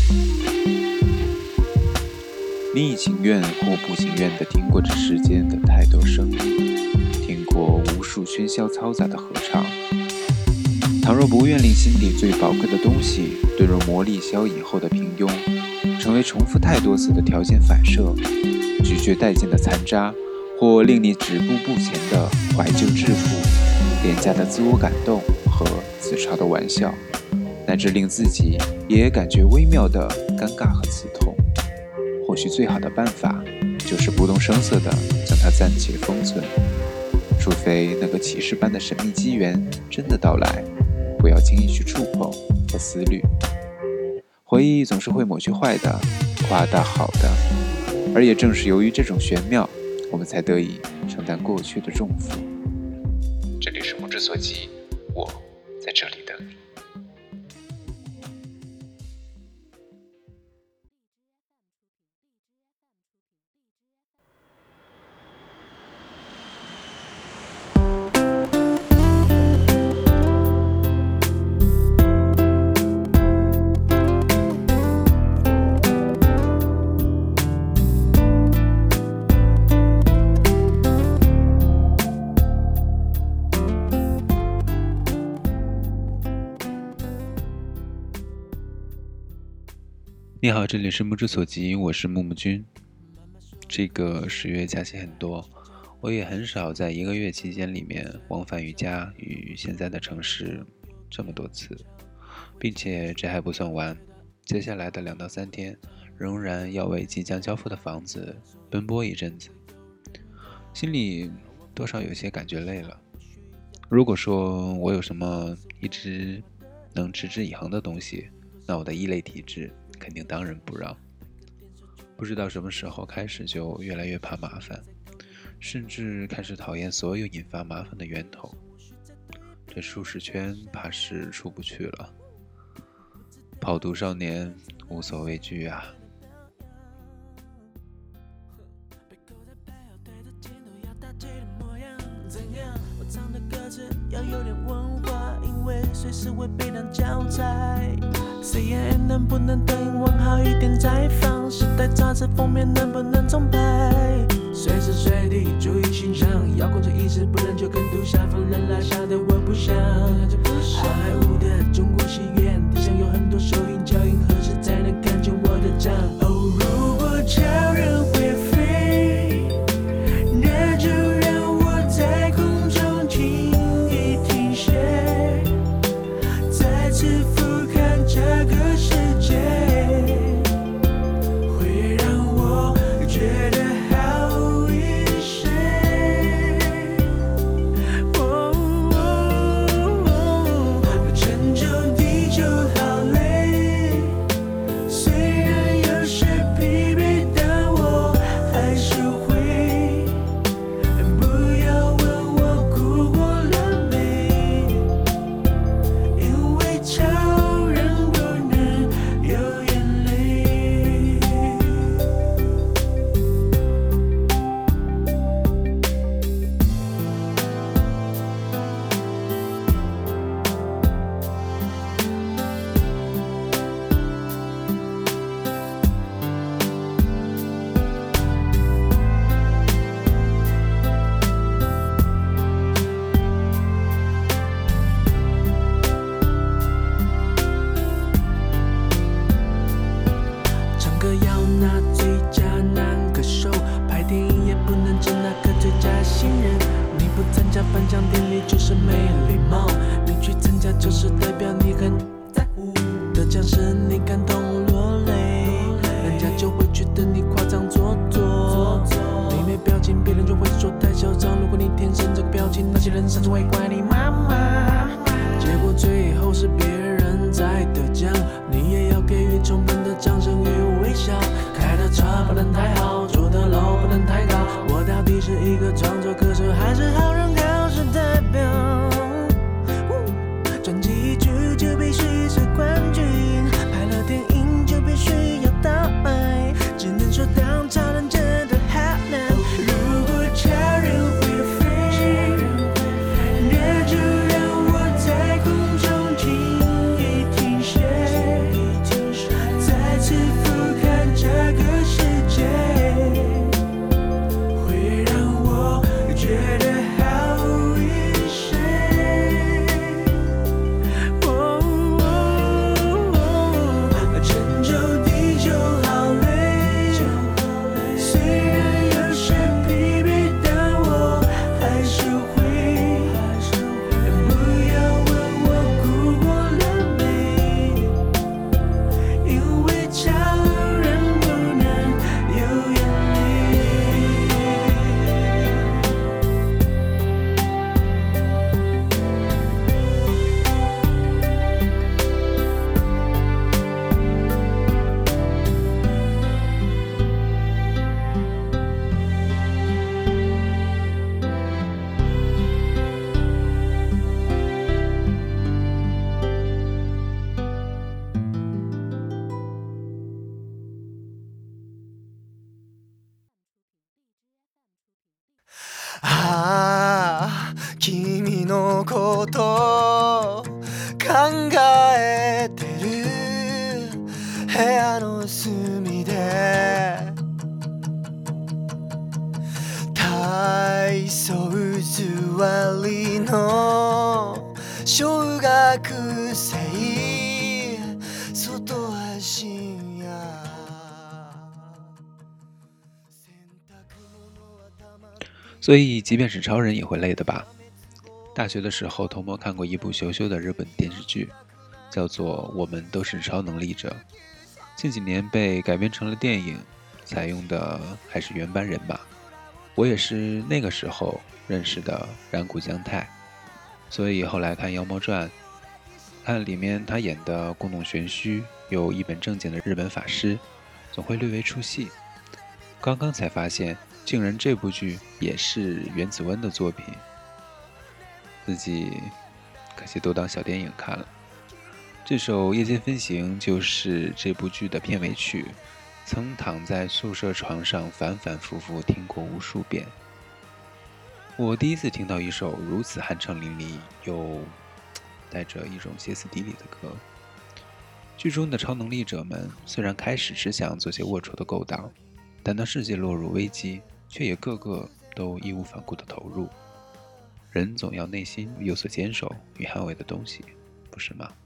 你已情愿或不情愿地听过这世间的太多声音，听过无数喧嚣嘈杂的合唱。倘若不愿令心底最宝贵的东西坠入磨砺消以后的平庸，成为重复太多次的条件反射，咀嚼殆尽的残渣，或令你止步不前的怀旧质朴，廉价的自我感动和自嘲的玩笑，乃至令自己也感觉微妙的尴尬和刺痛，或许最好的办法就是不动声色地将它暂且封存，除非那个启示般的神秘机缘真的到来，不要轻易去触碰和思虑。回忆总是会抹去坏的，夸大好的，而也正是由于这种玄妙，我们才得以承担过去的重负。这里是目之所及，我在这里等你。你好，这里是目之所及，我是木木君。这个10月假期很多，我也很少在1个月期间里面往返于家与现在的城市这么多次，并且这还不算完，接下来的2到3天仍然要为即将交付的房子奔波一阵子，心里多少有些感觉累了。如果说我有什么一直能持之以恒的东西，那我的异类体质肯定当仁不让。不知道什么时候开始就越来越怕麻烦，甚至开始讨厌所有引发麻烦的源头。这舒适圈怕是出不去了。跑毒少年无所畏惧啊。 要有点文化，因为随时会被当教材。CNN 能不能等问好一点再放？时代杂志封面能不能重拍？随时随地注意形象，要控制意识，不然就跟毒下放人拉下的我不想。好莱坞的中国戏院，地上有很多收音脚印，何时才能看见我的账？哦，如果超人会飞，那就让我在空中停一停歇，再次俯瞰这个世界，会让我觉得好一些。拯救地球好累，虽然有时疲惫，但我还是会。不要问我哭过了没，因为超人不能有眼泪。唱歌要拿最佳男歌手，拍电影也不能只拿个最佳新人。你不参加颁奖典礼就是没礼貌，你去参加就是代表你很在乎。得奖时你感动落泪，人家就会觉得你夸张做作。你没表情，别人就会说太嚣张。如果你天生这个表情，那些人甚至会怪你妈妈。结果最后是别人在得奖，你也要给予充分的掌声与微笑。开的车不能太好，住的楼不能太高。我到底是一个创作歌手，还是好人考试代表？专辑一出就必须是冠军，拍了电影因为强人不能有眼力。ああ君のこと考えてる部屋の隅で体操座りの小学生外は深夜所以即便是超人也会累的吧。大学的时候偷摸看过一部羞羞的日本电视剧，叫做《我们都是超能力者》，近几年被改编成了电影，采用的还是原班人马。我也是那个时候认识的染谷将太，所以后来看《妖猫传》，看里面他演的故弄玄虚又一本正经的日本法师，总会略微出戏。刚刚才发现竟然这部剧也是原子温的作品，自己可惜都当小电影看了。这首《夜间飞行》就是这部剧的片尾曲，曾躺在宿舍床上反反复复听过无数遍。我第一次听到一首如此酣畅淋漓又带着一种歇斯底里的歌。剧中的超能力者们虽然开始只想做些龌龊的勾当，但当世界落入危机，却也个个都义无反顾地投入。人总要内心有所坚守与捍卫的东西，不是吗？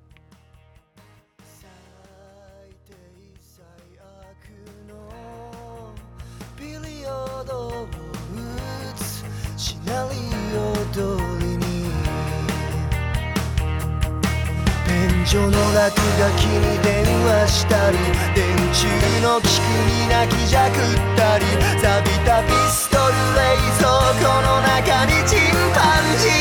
便所の落書きに電話したり電柱の木に泣きじゃくったり錆びたピストル冷蔵庫の中にチンパンジ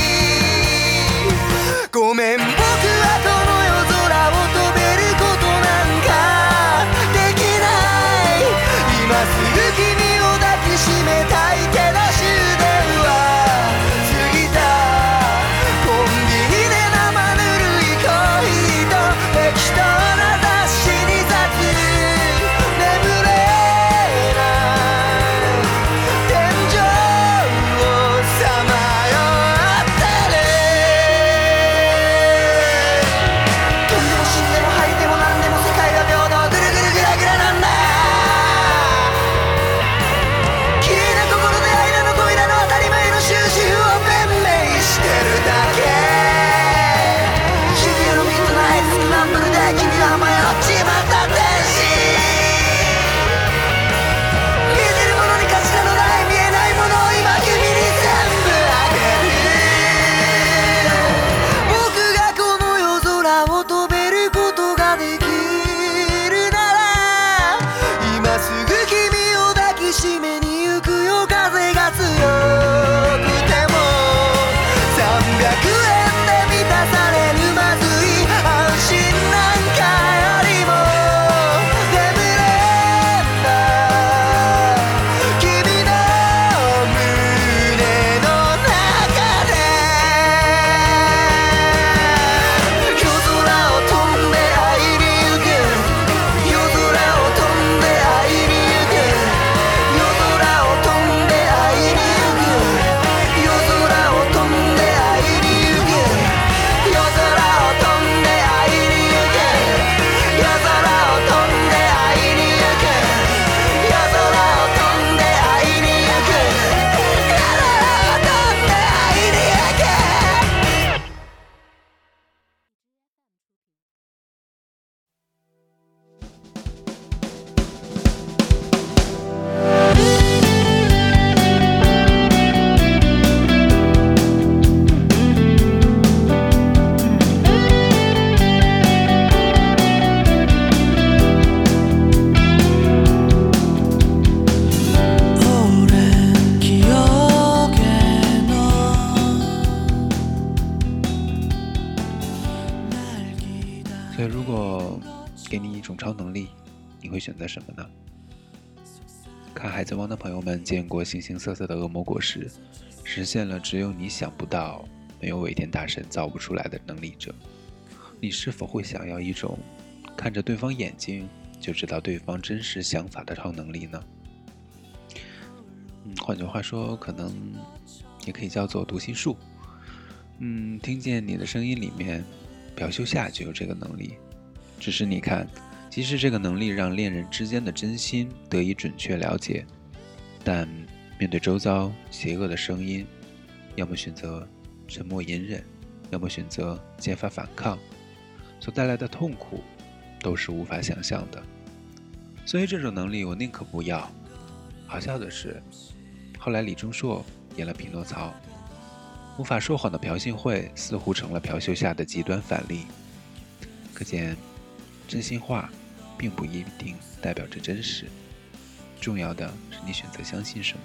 ーごめん僕はこの夜空を飛べることなんかできない今すぐ君を抱きしめたいけど終電は過ぎたコンビニで生ぬるいコーヒーと適当な雑誌に雑眠れない天井をさまよってる一种超能力，你会选择什么呢？看《海贼王》的朋友们见过形形色色的恶魔果实，实现了只有你想不到，没有尾田大神造不出来的能力者。你是否会想要一种看着对方眼睛就知道对方真实想法的超能力呢？换句话说，可能也可以叫做读心术。听见你的声音里面，朴修夏就有这个能力。只是你看，即使这个能力让恋人之间的真心得以准确了解，但面对周遭邪恶的声音，要么选择沉默隐忍，要么选择揭发反抗，所带来的痛苦都是无法想象的。所以这种能力我宁可不要。好笑的是，后来李钟硕演了匹诺曹，无法说谎的朴信惠似乎成了朴秀夏的极端反例。可见真心话并不一定代表着真实，重要的是你选择相信什么。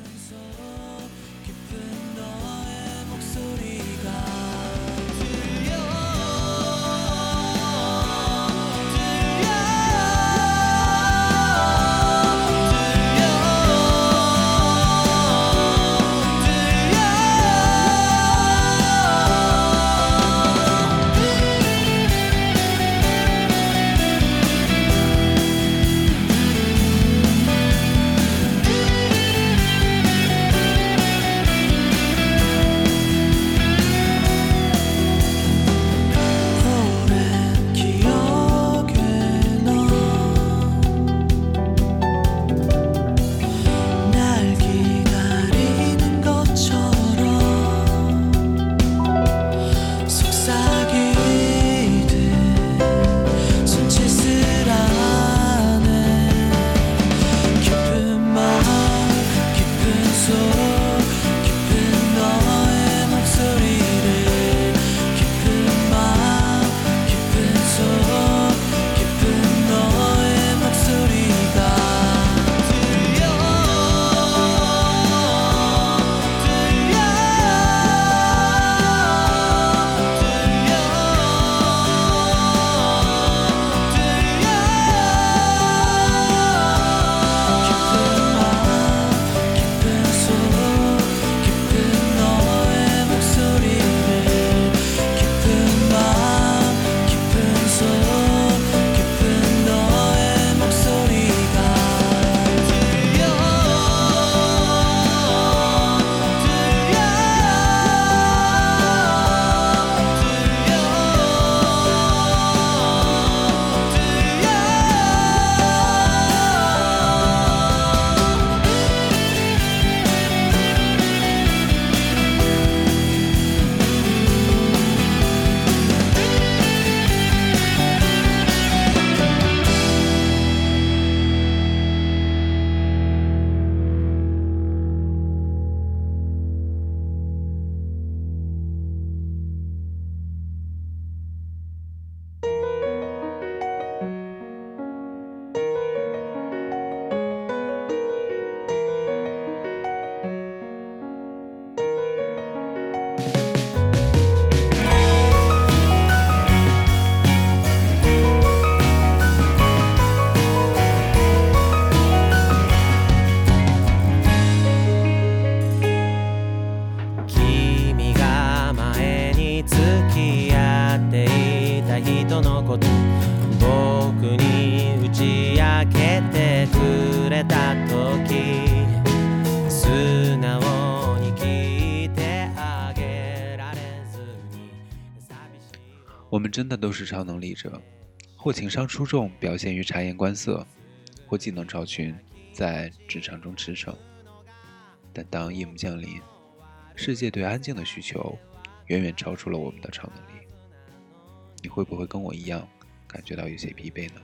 我们真的都是超能力者，或情商出众，表现于察言观色，或技能超群，在职场中驰骋。但当夜幕降临，世界对安静的需求远远超出了我们的超能力。你会不会跟我一样感觉到有些疲惫呢？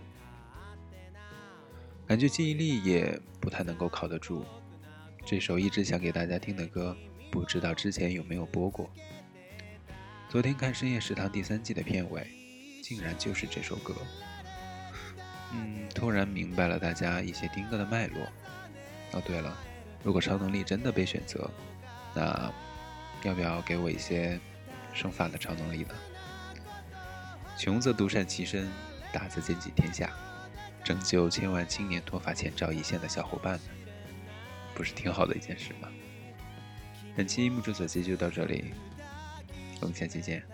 感觉记忆力也不太能够靠得住。这首一直想给大家听的歌，不知道之前有没有播过。昨天看深夜食堂第3季的片尾，竟然就是这首歌。突然明白了大家一些听歌的脉络。哦对了，如果超能力真的被选择，那要不要给我一些生发的超能力呢？穷则独善其身， 大字兼济天下，拯救千万青年脱发前照一线的小伙伴们，不是挺好的一件事吗？本期目之所及就到这里，我们下期见。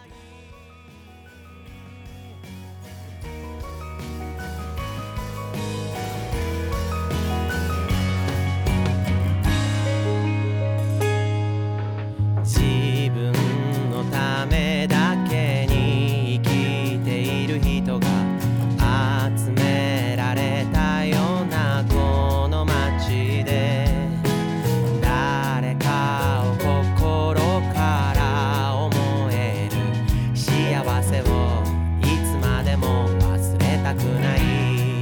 自分のためだけに生きている人が集められたようなこの街で、誰かを心から思える幸せをいつまでも忘れたくない。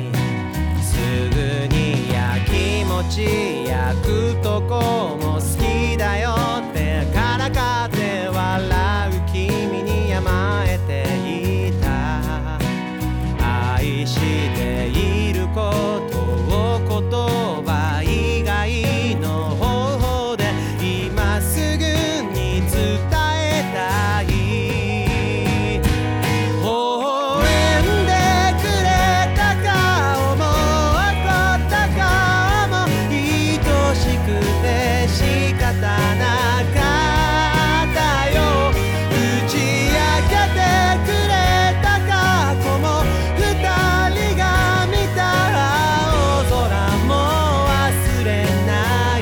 すぐに気持ち焼くとこも好きだよってからかって笑う君に甘えていた。愛していることを言葉以外の方法で今すぐに伝えたい。微笑んでくれた顔も怒った顔も愛しくて仕方なかったよ。打ち明けてくれた過去も二人が見た青空も忘れない。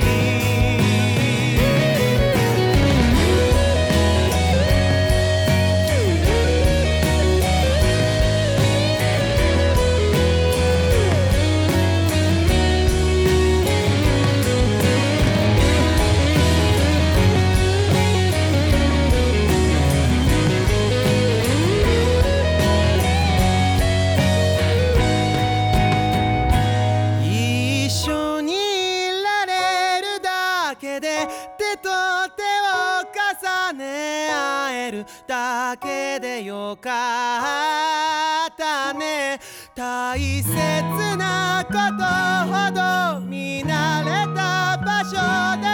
一緒にいられるだけで手と手を重ね合えるだけでよかったね。大切なことほど見慣れた場所で